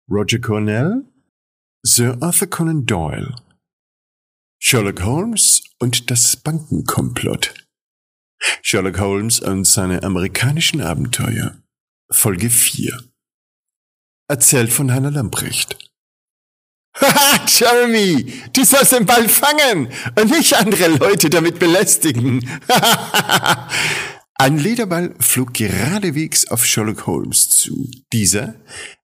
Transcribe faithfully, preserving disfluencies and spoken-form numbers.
Roger Cornell, Sir Arthur Conan Doyle, Sherlock Holmes und das Bankenkomplott. Sherlock Holmes und seine amerikanischen Abenteuer. Folge vier. Erzählt von Heiner Lamprecht. Haha, Jeremy, du sollst den Ball fangen und nicht andere Leute damit belästigen. Ein Lederball flog geradewegs auf Sherlock Holmes zu. Dieser